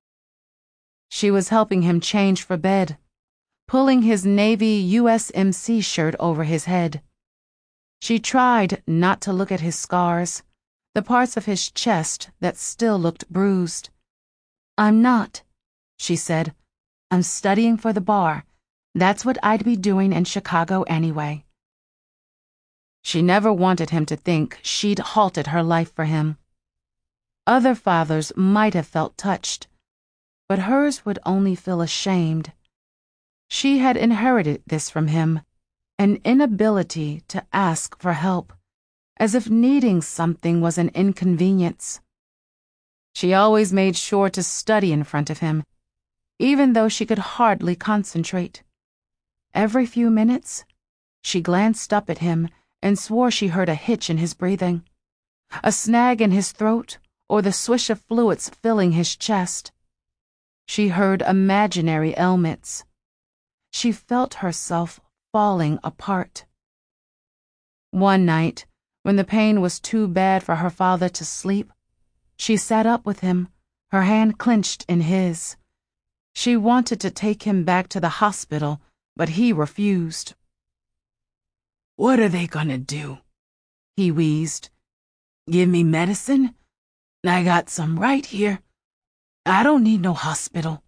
She was helping him change for bed, pulling his navy USMC shirt over his head. She tried not to look at his scars, the parts of his chest that still looked bruised. "I'm not," she said. "I'm studying for the bar. That's what I'd be doing in Chicago anyway." She never wanted him to think she'd halted her life for him. Other fathers might have felt touched, but hers would only feel ashamed. She had inherited this from him, an inability to ask for help, as if needing something was an inconvenience. She always made sure to study in front of him, even though she could hardly concentrate. Every few minutes, she glanced up at him and swore she heard a hitch in his breathing, a snag in his throat, or the swish of fluids filling his chest. She heard imaginary ailments. She felt herself falling apart. One night, when the pain was too bad for her father to sleep, she sat up with him, her hand clenched in his. She wanted to take him back to the hospital, but he refused. "What are they gonna do?" he wheezed. "Give me medicine? I got some right here. I don't need no hospital."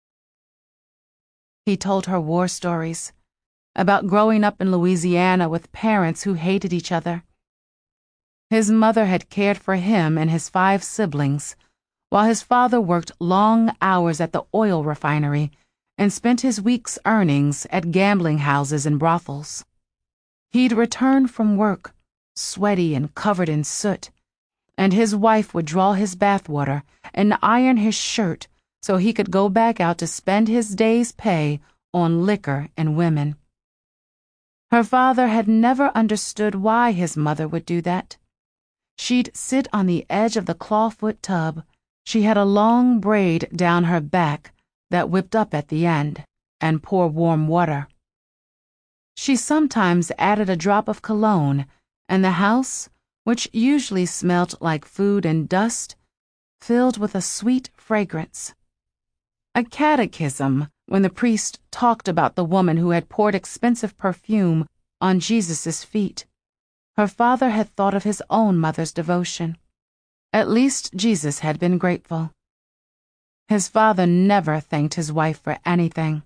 He told her war stories about growing up in Louisiana with parents who hated each other. His mother had cared for him and his 5 siblings, while his father worked long hours at the oil refinery and spent his week's earnings at gambling houses and brothels. He'd return from work, sweaty and covered in soot, and his wife would draw his bathwater and iron his shirt so he could go back out to spend his day's pay on liquor and women. Her father had never understood why his mother would do that. She'd sit on the edge of the clawfoot tub. She had a long braid down her back that whipped up at the end, and pour warm water. She sometimes added a drop of cologne, and the house, which usually smelt like food and dust, filled with a sweet fragrance. A catechism when the priest talked about the woman who had poured expensive perfume on Jesus' feet. Her father had thought of his own mother's devotion. At least Jesus had been grateful. His father never thanked his wife for anything.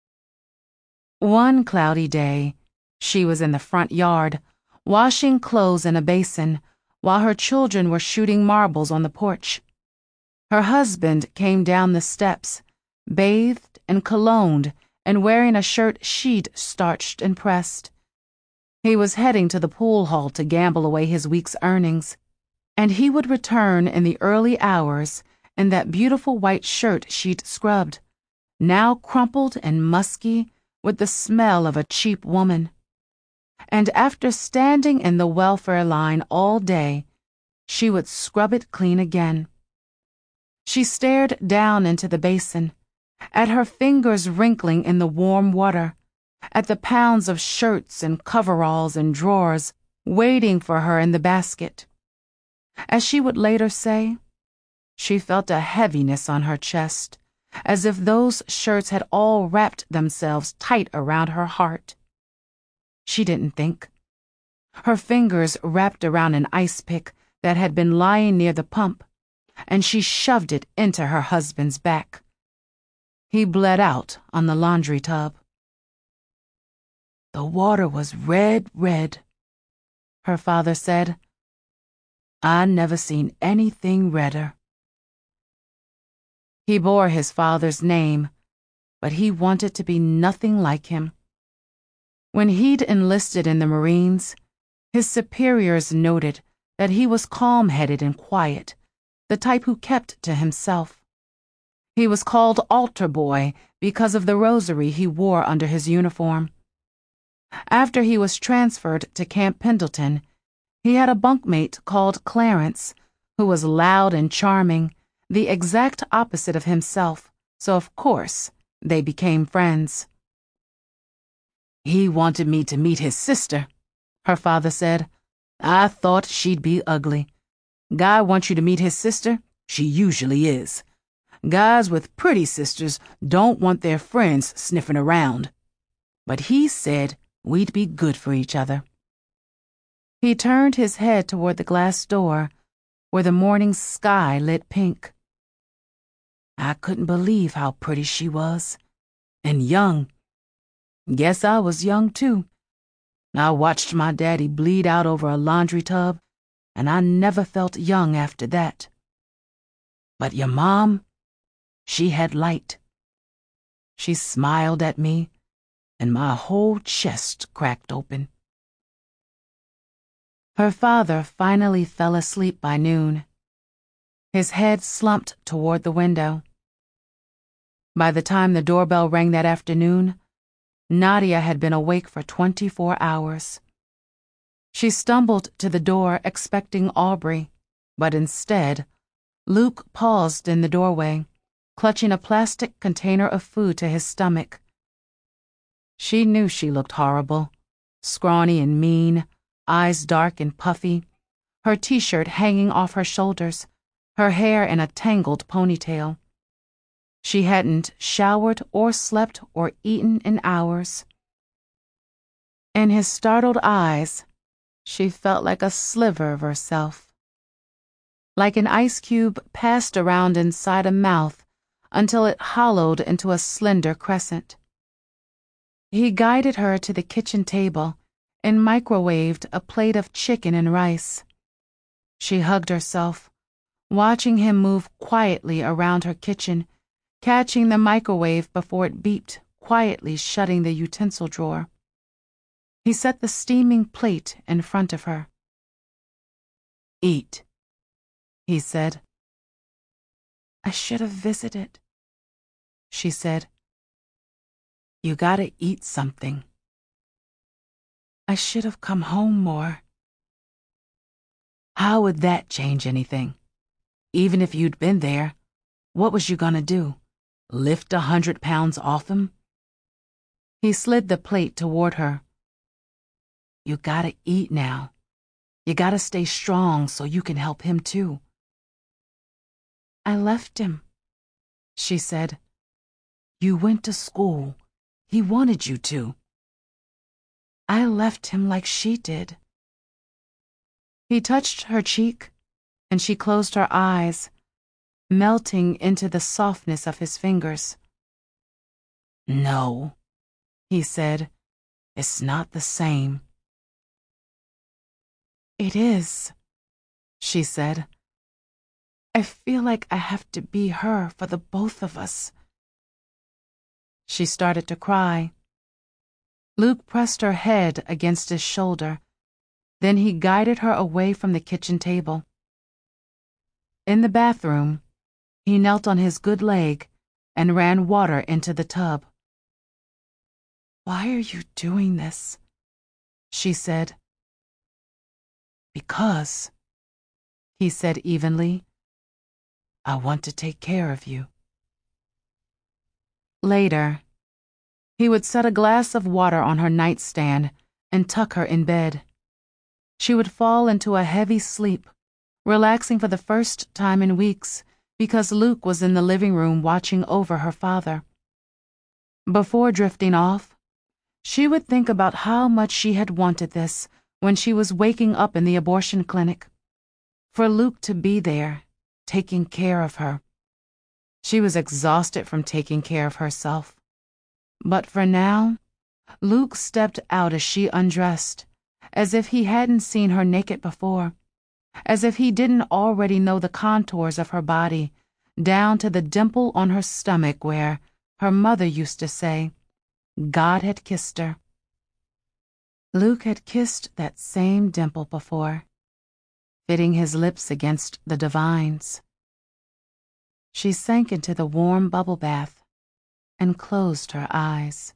One cloudy day, she was in the front yard, washing clothes in a basin, while her children were shooting marbles on the porch. Her husband came down the steps, bathed and cologned and wearing a shirt she'd starched and pressed. He was heading to the pool hall to gamble away his week's earnings, and he would return in the early hours in that beautiful white shirt she'd scrubbed, now crumpled and musky with the smell of a cheap woman. And after standing in the welfare line all day, she would scrub it clean again. She stared down into the basin, at her fingers wrinkling in the warm water, at the pounds of shirts and coveralls and drawers waiting for her in the basket. As she would later say, she felt a heaviness on her chest, as if those shirts had all wrapped themselves tight around her heart. She didn't think. Her fingers wrapped around an ice pick that had been lying near the pump, and she shoved it into her husband's back. He bled out on the laundry tub. The water was red, her father said. I never seen anything redder. He bore his father's name, but he wanted to be nothing like him. When he'd enlisted in the Marines, his superiors noted that he was calm-headed and quiet, the type who kept to himself. He was called Altar Boy because of the rosary he wore under his uniform. After he was transferred to Camp Pendleton, he had a bunkmate called Clarence, who was loud and charming, the exact opposite of himself, so of course they became friends. He wanted me to meet his sister, her father said. I thought she'd be ugly. Guy wants you to meet his sister? She usually is. Guys with pretty sisters don't want their friends sniffing around. But he said we'd be good for each other. He turned his head toward the glass door, where the morning sky lit pink. I couldn't believe how pretty she was. And young. Guess I was young, too. I watched my daddy bleed out over a laundry tub, and I never felt young after that. But your mom, she had light. She smiled at me, and my whole chest cracked open. Her father finally fell asleep by noon. His head slumped toward the window. By the time the doorbell rang that afternoon, Nadia had been awake for 24 hours. She stumbled to the door expecting Aubrey, but instead, Luke paused in the doorway, clutching a plastic container of food to his stomach. She knew she looked horrible, scrawny and mean, eyes dark and puffy, her t-shirt hanging off her shoulders, her hair in a tangled ponytail. She hadn't showered or slept or eaten in hours. In his startled eyes, she felt like a sliver of herself, like an ice cube passed around inside a mouth until it hollowed into a slender crescent. He guided her to the kitchen table and microwaved a plate of chicken and rice. She hugged herself, watching him move quietly around her kitchen, catching the microwave before it beeped, quietly shutting the utensil drawer. He set the steaming plate in front of her. Eat, he said. I should have visited, she said. You gotta eat something. I should have come home more. How would that change anything? Even if you'd been there, what was you gonna do? Lift 100 pounds off him? He slid the plate toward her. You gotta eat now. You gotta stay strong so you can help him too. I left him, she said. You went to school. He wanted you to. I left him like she did. He touched her cheek, and she closed her eyes, melting into the softness of his fingers. No, he said, it's not the same. It is, she said. I feel like I have to be her for the both of us. She started to cry. Luke pressed her head against his shoulder. Then he guided her away from the kitchen table. In the bathroom, he knelt on his good leg and ran water into the tub. Why are you doing this? She said. Because, he said evenly, I want to take care of you. Later, he would set a glass of water on her nightstand and tuck her in bed. She would fall into a heavy sleep, relaxing for the first time in weeks because Luke was in the living room watching over her father. Before drifting off, she would think about how much she had wanted this when she was waking up in the abortion clinic, for Luke to be there, taking care of her. She was exhausted from taking care of herself. But for now, Luke stepped out as she undressed, as if he hadn't seen her naked before, as if he didn't already know the contours of her body, down to the dimple on her stomach where, her mother used to say, God had kissed her. Luke had kissed that same dimple before, fitting his lips against the divine's. She sank into the warm bubble bath and closed her eyes.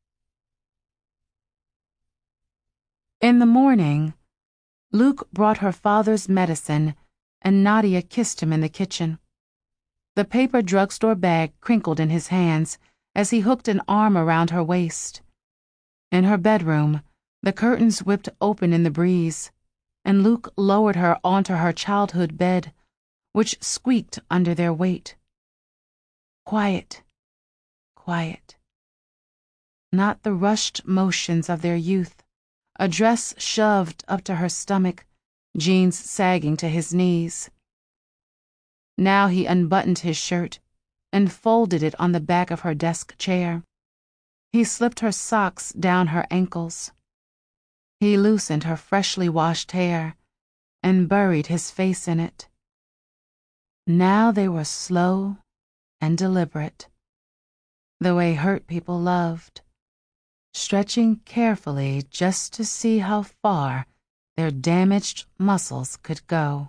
In the morning, Luke brought her father's medicine and Nadia kissed him in the kitchen. The paper drugstore bag crinkled in his hands as he hooked an arm around her waist. In her bedroom, the curtains whipped open in the breeze, and Luke lowered her onto her childhood bed, which squeaked under their weight. Quiet, quiet. Not the rushed motions of their youth, a dress shoved up to her stomach, jeans sagging to his knees. Now he unbuttoned his shirt and folded it on the back of her desk chair. He slipped her socks down her ankles. He loosened her freshly washed hair and buried his face in it. Now they were slow and deliberate, the way hurt people loved, stretching carefully just to see how far their damaged muscles could go.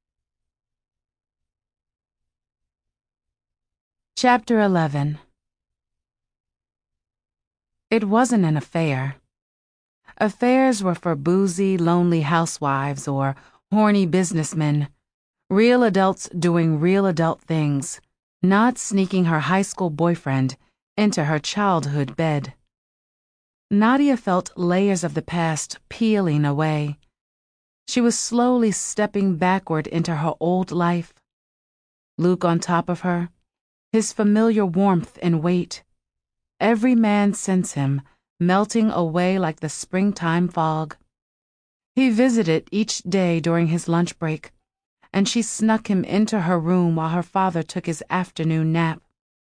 Chapter 11. It wasn't an affair. Affairs were for boozy, lonely housewives or horny businessmen, real adults doing real adult things, not sneaking her high school boyfriend into her childhood bed. Nadia felt layers of the past peeling away. She was slowly stepping backward into her old life. Luke on top of her, his familiar warmth and weight, every man since him melting away like the springtime fog. He visited each day during his lunch break, and she snuck him into her room while her father took his afternoon nap.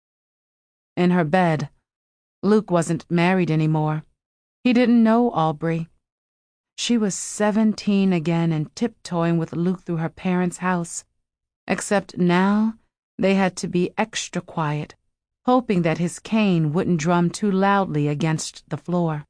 In her bed, Luke wasn't married anymore. He didn't know Aubrey. She was 17 again and tiptoeing with Luke through her parents' house, except now they had to be extra quiet, hoping that his cane wouldn't drum too loudly against the floor.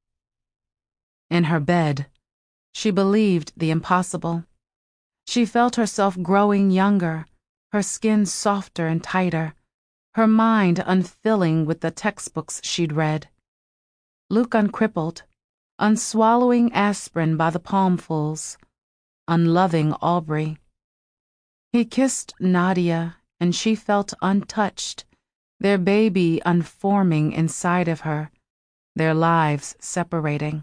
In her bed, she believed the impossible. She felt herself growing younger, her skin softer and tighter, her mind unfilling with the textbooks she'd read. Luke uncrippled, unswallowing aspirin by the palmfuls, unloving Aubrey. He kissed Nadia, and she felt untouched, their baby unforming inside of her, their lives separating.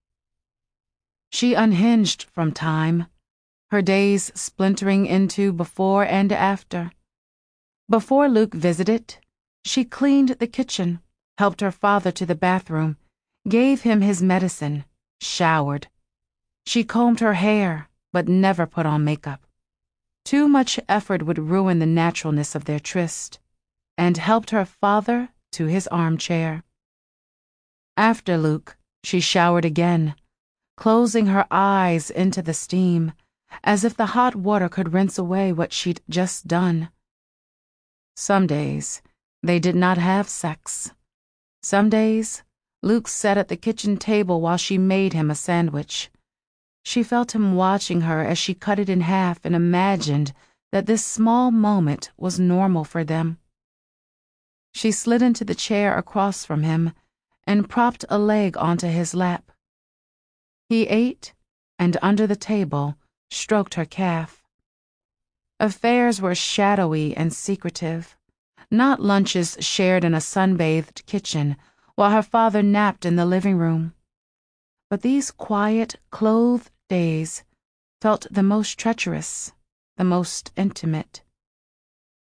She unhinged from time, her days splintering into before and after. Before Luke visited, she cleaned the kitchen, helped her father to the bathroom, gave him his medicine, showered. She combed her hair, but never put on makeup. Too much effort would ruin the naturalness of their tryst, and helped her father to his armchair. After Luke, she showered again, closing her eyes into the steam, as if the hot water could rinse away what she'd just done. Some days, they did not have sex. Some days, Luke sat at the kitchen table while she made him a sandwich. She felt him watching her as she cut it in half and imagined that this small moment was normal for them. She slid into the chair across from him and propped a leg onto his lap. He ate, and under the table, stroked her calf. Affairs were shadowy and secretive, not lunches shared in a sun-bathed kitchen while her father napped in the living room. But these quiet, clothed days felt the most treacherous, the most intimate.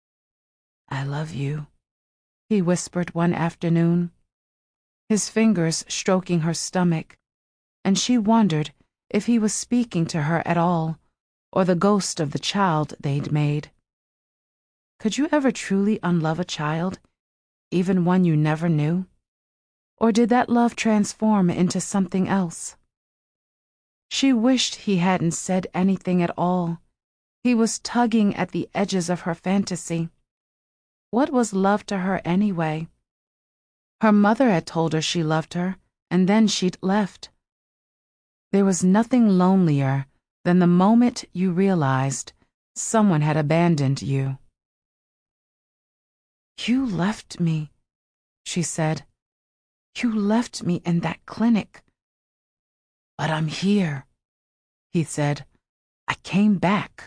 "I love you," he whispered one afternoon, his fingers stroking her stomach, and she wondered if he was speaking to her at all, or the ghost of the child they'd made. Could you ever truly unlove a child, even one you never knew? Or did that love transform into something else? She wished he hadn't said anything at all. He was tugging at the edges of her fantasy. What was love to her anyway? Her mother had told her she loved her, and then she'd left. There was nothing lonelier than the moment you realized someone had abandoned you. "You left me," she said. "You left me in that clinic." "But I'm here," he said. "I came back."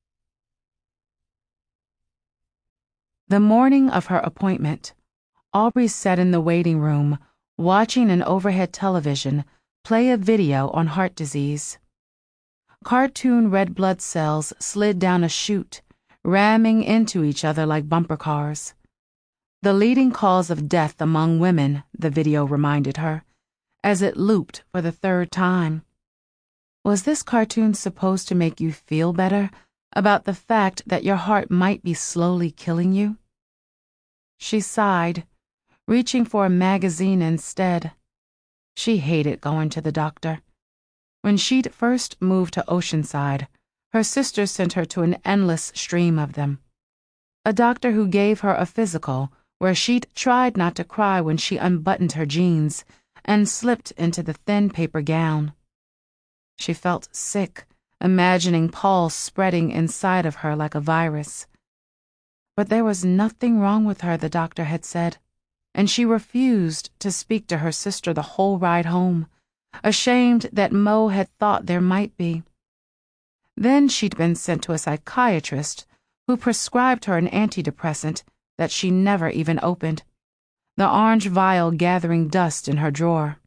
The morning of her appointment, Aubrey sat in the waiting room, watching an overhead television play a video on heart disease. Cartoon red blood cells slid down a chute, ramming into each other like bumper cars. The leading cause of death among women, the video reminded her, as it looped for the third time. Was this cartoon supposed to make you feel better about the fact that your heart might be slowly killing you? She sighed, reaching for a magazine instead. She hated going to the doctor. When she'd first moved to Oceanside, her sister sent her to an endless stream of them. A doctor who gave her a physical where she'd tried not to cry when she unbuttoned her jeans and slipped into the thin paper gown. She felt sick, imagining Paul spreading inside of her like a virus. But there was nothing wrong with her, the doctor had said, and she refused to speak to her sister the whole ride home, ashamed that Mo had thought there might be. Then she'd been sent to a psychiatrist who prescribed her an antidepressant that she never even opened, the orange vial gathering dust in her drawer.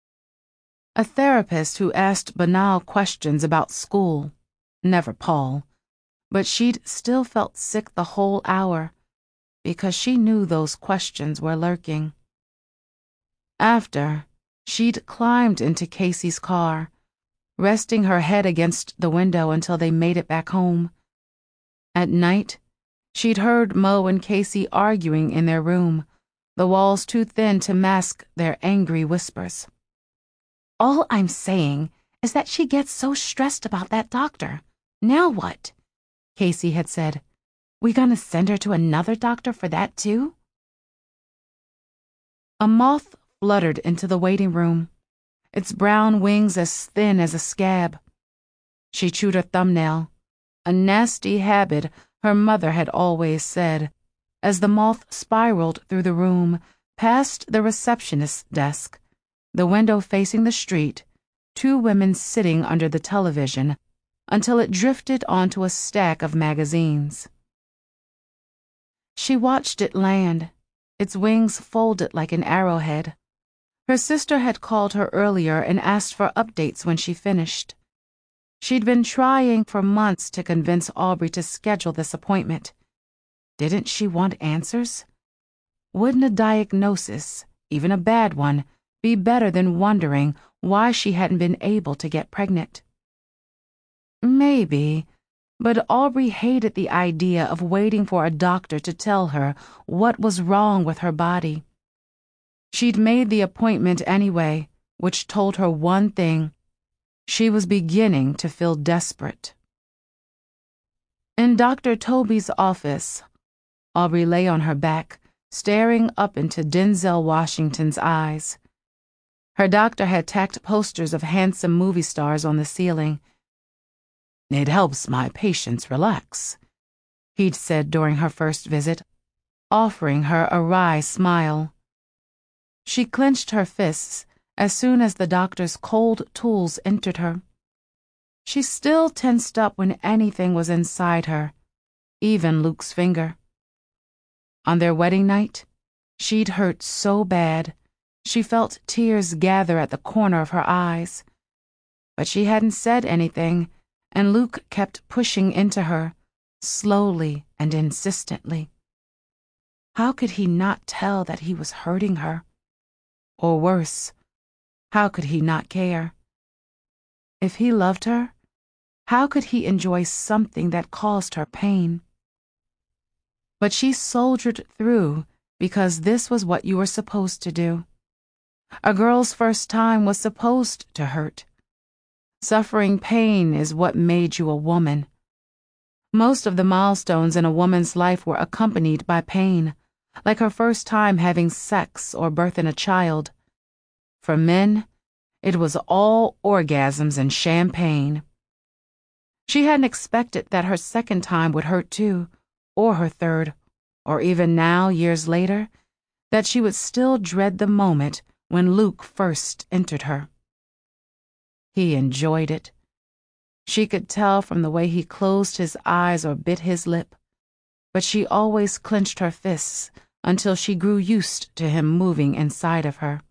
A therapist who asked banal questions about school, never Paul, but she'd still felt sick the whole hour because she knew those questions were lurking. After, she'd climbed into Casey's car, resting her head against the window until they made it back home. At night, she'd heard Mo and Casey arguing in their room, the walls too thin to mask their angry whispers. "All I'm saying is that she gets so stressed about that doctor. Now what?" Casey had said. "We gonna send her to another doctor for that too?" A moth fluttered into the waiting room, its brown wings as thin as a scab. She chewed her thumbnail, a nasty habit her mother had always said, as the moth spiraled through the room, past the receptionist's desk, the window facing the street, two women sitting under the television, until it drifted onto a stack of magazines. She watched it land, its wings folded like an arrowhead. Her sister had called her earlier and asked for updates when she finished. She'd been trying for months to convince Aubrey to schedule this appointment. Didn't she want answers? Wouldn't a diagnosis, even a bad one, be better than wondering why she hadn't been able to get pregnant? Maybe, but Aubrey hated the idea of waiting for a doctor to tell her what was wrong with her body. She'd made the appointment anyway, which told her one thing. She was beginning to feel desperate. In Dr. Toby's office, Aubrey lay on her back, staring up into Denzel Washington's eyes. Her doctor had tacked posters of handsome movie stars on the ceiling. "It helps my patients relax," he'd said during her first visit, offering her a wry smile. She clenched her fists as soon as the doctor's cold tools entered her. She still tensed up when anything was inside her, even Luke's finger. On their wedding night, she'd hurt so bad, she felt tears gather at the corner of her eyes. But she hadn't said anything, and Luke kept pushing into her, slowly and insistently. How could he not tell that he was hurting her? Or worse, how could he not care? If he loved her, how could he enjoy something that caused her pain? But she soldiered through because this was what you were supposed to do. A girl's first time was supposed to hurt. Suffering pain is what made you a woman. Most of the milestones in a woman's life were accompanied by pain, like her first time having sex or birthing a child. For men, it was all orgasms and champagne. She hadn't expected that her second time would hurt too, or her third, or even now, years later, that she would still dread the moment when Luke first entered her. He enjoyed it. She could tell from the way he closed his eyes or bit his lip, but she always clenched her fists until she grew used to him moving inside of her.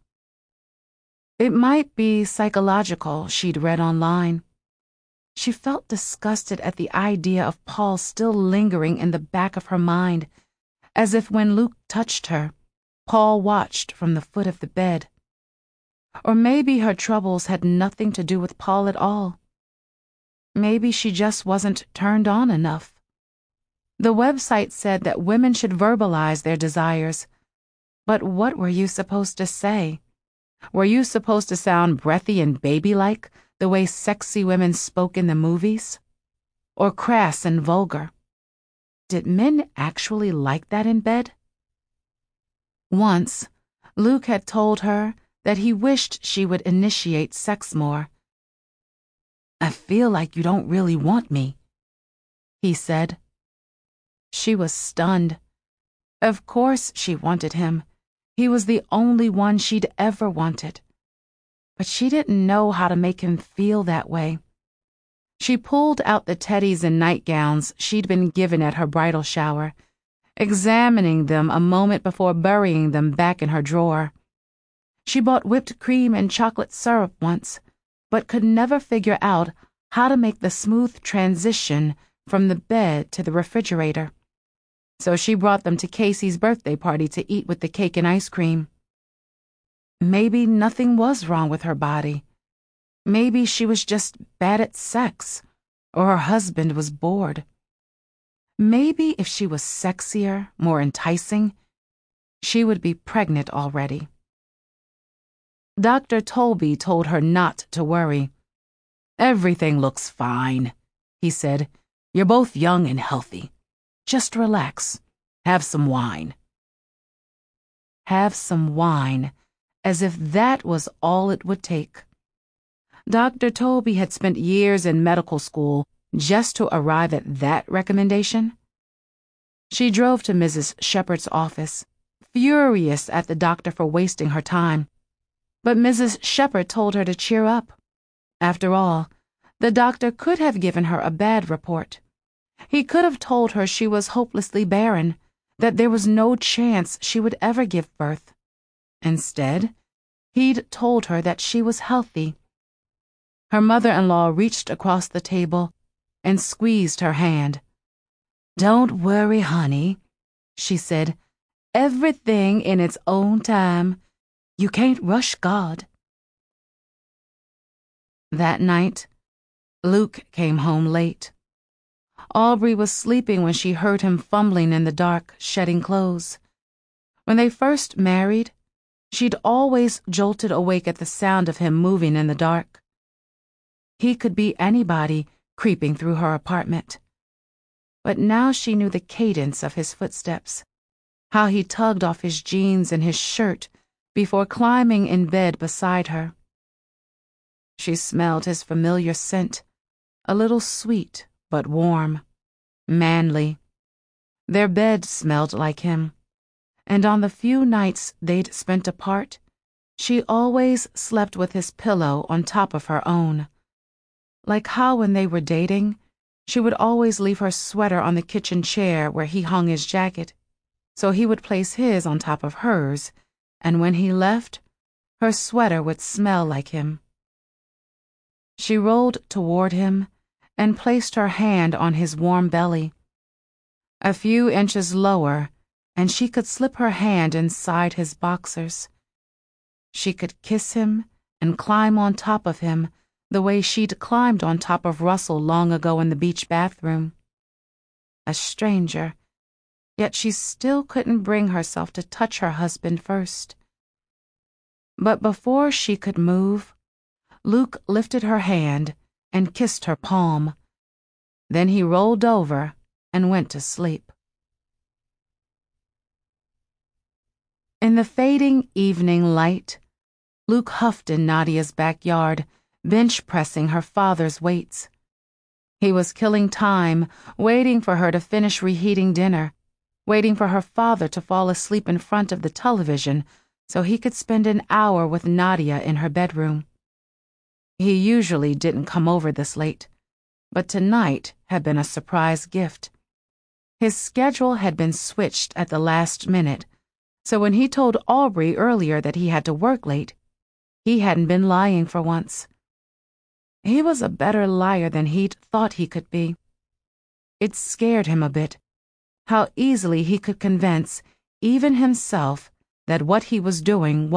It might be psychological, she'd read online. She felt disgusted at the idea of Paul still lingering in the back of her mind, as if when Luke touched her, Paul watched from the foot of the bed. Or maybe her troubles had nothing to do with Paul at all. Maybe she just wasn't turned on enough. The website said that women should verbalize their desires, but what were you supposed to say? Were you supposed to sound breathy and baby-like, the way sexy women spoke in the movies? Or crass and vulgar? Did men actually like that in bed? Once, Luke had told her that he wished she would initiate sex more. "I feel like you don't really want me," he said. She was stunned. Of course she wanted him. He was the only one she'd ever wanted. But she didn't know how to make him feel that way. She pulled out the teddies and nightgowns she'd been given at her bridal shower, examining them a moment before burying them back in her drawer. She bought whipped cream and chocolate syrup once, but could never figure out how to make the smooth transition from the bed to the refrigerator. So she brought them to Casey's birthday party to eat with the cake and ice cream. Maybe nothing was wrong with her body. Maybe she was just bad at sex, or her husband was bored. Maybe if she was sexier, more enticing, she would be pregnant already. Dr. Tolby told her not to worry. "Everything looks fine," he said. "You're both young and healthy. Just relax. Have some wine." Have some wine, as if that was all it would take. Dr. Tolby had spent years in medical school just to arrive at that recommendation. She drove to Mrs. Shepherd's office, furious at the doctor for wasting her time. But Mrs. Shepherd told her to cheer up. After all, the doctor could have given her a bad report. He could have told her she was hopelessly barren, that there was no chance she would ever give birth. Instead, he'd told her that she was healthy. Her mother-in-law reached across the table and squeezed her hand. "Don't worry, honey," she said. "Everything in its own time. You can't rush God." That night, Luke came home late. Aubrey was sleeping when she heard him fumbling in the dark, shedding clothes. When they first married, she'd always jolted awake at the sound of him moving in the dark. He could be anybody creeping through her apartment. But now she knew the cadence of his footsteps, how he tugged off his jeans and his shirt before climbing in bed beside her. She smelled his familiar scent, a little sweet but warm, manly. Their bed smelled like him, and on the few nights they'd spent apart, she always slept with his pillow on top of her own. Like how when they were dating, she would always leave her sweater on the kitchen chair where he hung his jacket, so he would place his on top of hers, and when he left, her sweater would smell like him. She rolled toward him and placed her hand on his warm belly. A few inches lower, and she could slip her hand inside his boxers. She could kiss him and climb on top of him the way she'd climbed on top of Russell long ago in the beach bathroom. A stranger, yet she still couldn't bring herself to touch her husband first. But before she could move, Luke lifted her hand and kissed her palm. Then he rolled over and went to sleep. In the fading evening light, Luke huffed in Nadia's backyard, bench pressing her father's weights. He was killing time, waiting for her to finish reheating dinner, waiting for her father to fall asleep in front of the television so he could spend an hour with Nadia in her bedroom. He usually didn't come over this late, but tonight had been a surprise gift. His schedule had been switched at the last minute, so when he told Aubrey earlier that he had to work late, he hadn't been lying for once. He was a better liar than he'd thought he could be. It scared him a bit, how easily he could convince even himself that what he was doing